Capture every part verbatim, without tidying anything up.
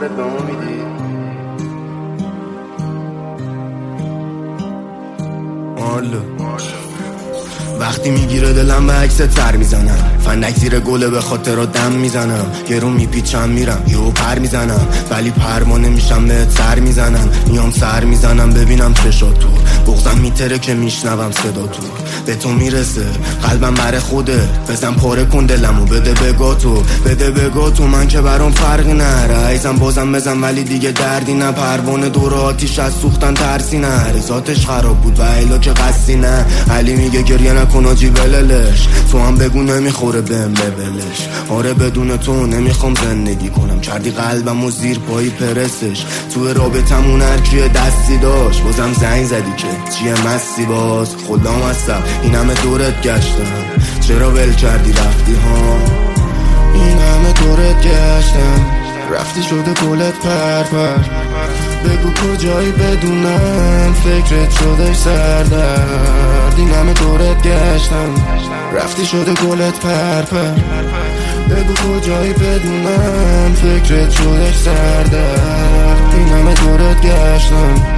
خودت به اون میدی؟ مالو وقتی میگیره دلم به عکست سر میزنم، فندک زیر گله به خاطر رو دم میزنم، گرون میپیچم میرم یهو پر میزنم، ولی پروانه میشم بهت سر میزنم، میام سر میزنم ببینم چشات تو، بغضم میتره که میشنوم صدا تو، به تو میرسه قلبم بر خوده، بزن پاره کن دلمو بده بگا تو، بده بگا تو، من که برام فرقی نره، عیزم بازم بزن ولی دیگه دردی نه، پروانه دور آتیش از سوختن ترسی نه، رزاتش خراب بود و ایلا که قصدی نه، علی میگه گریه نکن آجی بللش، تو هم بگو نمیخوره بهم ببلش، آره بدون تو نمیخوام زندگی کنم، کردی قلبمو زیر پایی پرسش، تو رابطمون هر کیه دستی داشت، بازم زنگ زدی که چیه مستی باز، خودم هستم این همه دورت گشتم، چرا ول کردی رفتی ها، این همه دورت گشتم رفتی شده گلت پر پر، بگو کجایی بدونم فکرت شده سردرد، این همه دورت گشتم رفتی شده گلت پر پر، بگو کجایی بدونم فکرت شده سردرد، این همه دورت گشتم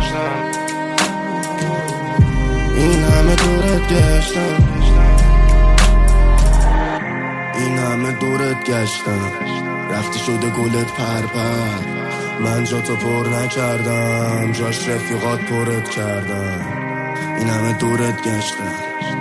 این همه دورت گشتم این همه دورت گشتم رفتی شده گلت پر پر، من جا تو پر نکردم جاش رفیقات پرت کردم، این همه دورت گشتم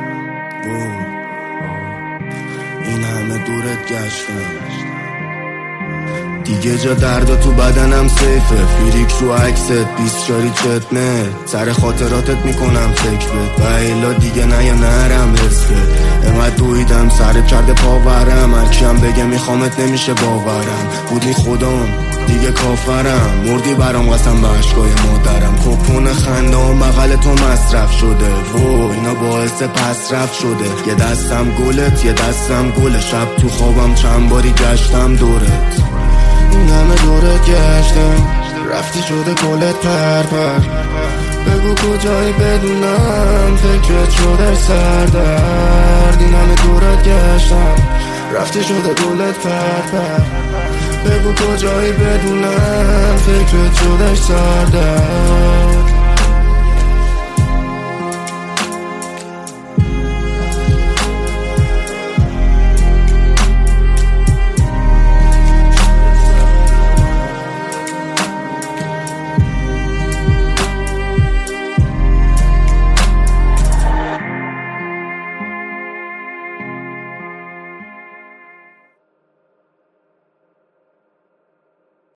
این همه دورت گشتم، دیگه جا درد تو بدنم سیفه، فیریک رو عکست بیست شاری چتنه، سر خاطراتت میکنم فکر بد و ایلا دیگه نه یا نرم رسکت، امت دویدم سر کرده پاورم، هرکیم بگه میخوامت نمیشه باورم، بودی خودم دیگه کافرم، مردی برام قسم به عشقای مادرم، کپون خندام بغل تو مصرف شده و اینا باعث پس رفت شده، یه دستم گلت یه دستم گل، شب تو خوابم چند باری گشتم دورت، این همه دورت گشتم رفتی شده گلت پر پر، بگو کجایی بدونم فکرت شده سردرد، این همه دورت گشتم رفتی شده گلت پر پر، بگو کجایی بدونم فکرت شده سردرد.